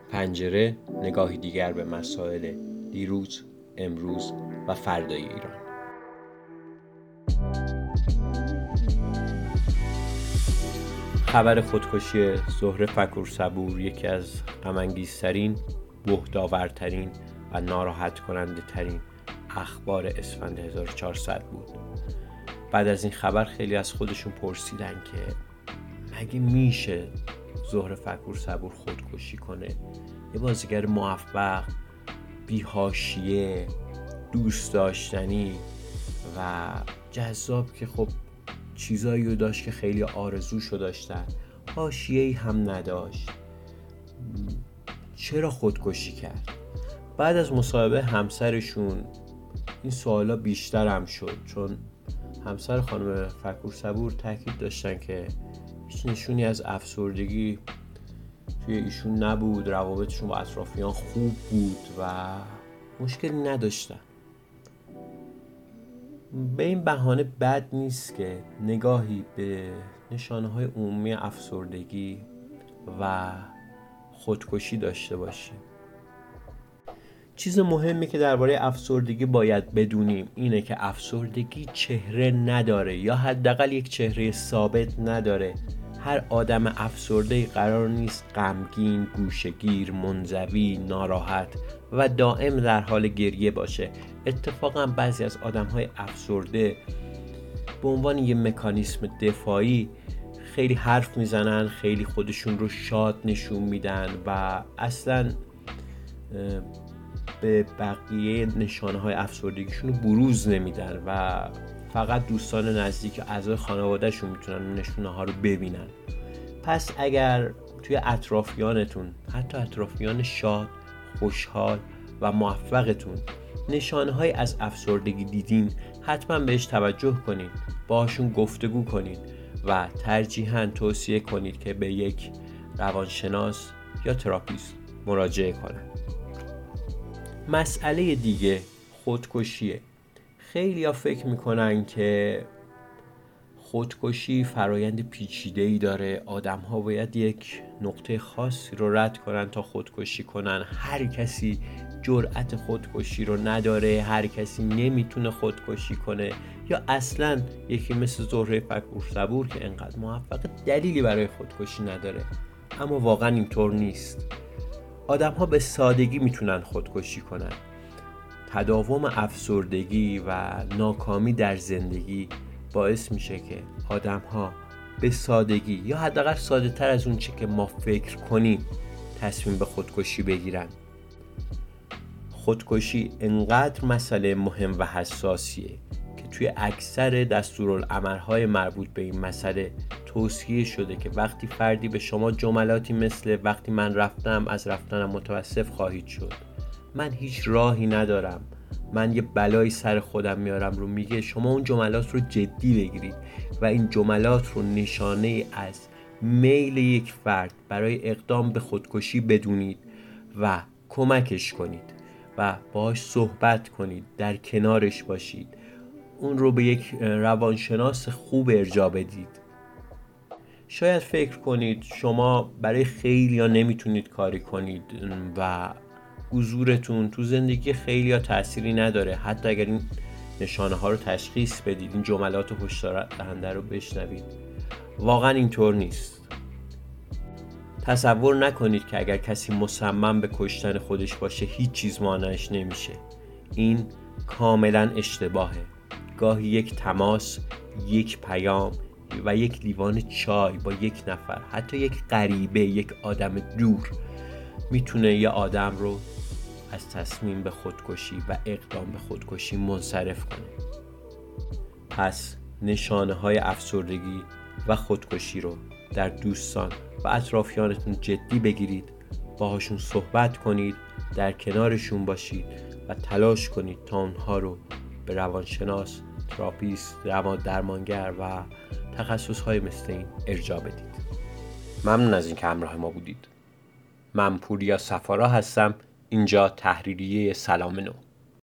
پنجره، نگاهی دیگر به مسائل دیروز، امروز و فردای ایران. خبر خودکشی زهره فکورصبور یکی از غم‌انگیزترین، بهت‌آورترین و ناراحت کننده ترین اخبار اسفند 1400 بود. بعد از این خبر خیلی از خودشون پرسیدن که مگه میشه زهره فکورصبور خودکشی کنه؟ یه بازیگر موفق، بی‌حاشیه، دوست داشتنی و جذاب که خب چیزایی رو داشت که خیلی آرزوشو داشتن، حاشیه‌ای هم نداشت، چرا خودکشی کرد؟ بعد از مصاحبه همسرشون این سوالا بیشتر هم شد، چون همسر خانم فکورصبور تاکید داشتن که هیچ نشونی از افسردگی توی ایشون نبود، روابطشون با اطرافیان خوب بود و مشکلی نداشتن. به این بهانه بد نیست که نگاهی به نشانه‌های عمومی افسردگی و خودکشی داشته باشیم. چیز مهمی که درباره افسردگی باید بدونیم اینه که افسردگی چهره نداره، یا حداقل یک چهره ثابت نداره. هر آدم افسرده قرار نیست غمگین، گوشه‌گیر، منزوی، ناراحت و دائم در حال گریه باشه. اتفاقا بعضی از آدم‌های افسرده به عنوان یه مکانیسم دفاعی خیلی حرف میزنن، خیلی خودشون رو شاد نشون میدن و اصلاً به بقیه نشانه‌های افسردگیشون رو بروز نمیدن و فقط دوستان نزدیک اعضای خانوادهشون میتونن نشونه ها رو ببینن. پس اگر توی اطرافیانتون، حتی اطرافیان شاد، خوشحال و موفقتون، نشانه های از افسردگی دیدین، حتما بهش توجه کنید، باهاشون گفتگو کنید و ترجیحاً توصیه کنید که به یک روانشناس یا تراپیست مراجعه کنند. مسئله دیگه خودکشیه. خیلی ها فکر میکنن که خودکشی فرایند پیچیده‌ای داره، آدم ها باید یک نقطه خاصی رو رد کنن تا خودکشی کنن، هر کسی جرأت خودکشی رو نداره، هر کسی نمیتونه خودکشی کنه، یا اصلا یکی مثل زهره فکورصبور که انقدر موفق دلیلی برای خودکشی نداره. اما واقعا اینطور نیست. آدم ها به سادگی میتونن خودکشی کنن. تداوم افسردگی و ناکامی در زندگی باعث میشه که آدم ها به سادگی یا حداقل ساده تر از اون چه که ما فکر کنیم تصمیم به خودکشی بگیرن. خودکشی انقدر مسئله مهم و حساسیه که توی اکثر دستورالعمل‌های مربوط به این مسئله توصیه شده که وقتی فردی به شما جملاتی مثل وقتی من رفتم از رفتنم متاسف خواهید شد، من هیچ راهی ندارم، من یه بلایی سر خودم میارم رو میگه، شما اون جملات رو جدی بگیرید و این جملات رو نشانه از میل یک فرد برای اقدام به خودکشی بدونید و کمکش کنید و باهاش صحبت کنید، در کنارش باشید، اون رو به یک روانشناس خوب ارجاع بدید. شاید فکر کنید شما برای خیلیا نمیتونید کاری کنید و حضورتون تو زندگی خیلیا تأثیری نداره، حتی اگر این نشانه ها رو تشخیص بدید، این جملات هشدار دهنده رو بشنوید. واقعا اینطور نیست. تصور نکنید که اگر کسی مصمم به کشتن خودش باشه هیچ چیز مانعش نمیشه. این کاملا اشتباهه. گاهی یک تماس، یک پیام و یک لیوان چای با یک نفر، حتی یک غریبه، یک آدم دور، میتونه یه آدم رو از تصمیم به خودکشی و اقدام به خودکشی منصرف کنه. پس نشانه های افسردگی و خودکشی رو در دوستان و اطرافیانتون جدی بگیرید، باهاشون صحبت کنید، در کنارشون باشید و تلاش کنید تا اونها رو به روانشناس، تراپیست، درمانگر و تخصص‌های مثل این ارجاع بدید. ممنون از اینکه همراه ما بودید. من پوریا صفارا هستم، اینجا تحریریه سلام نو.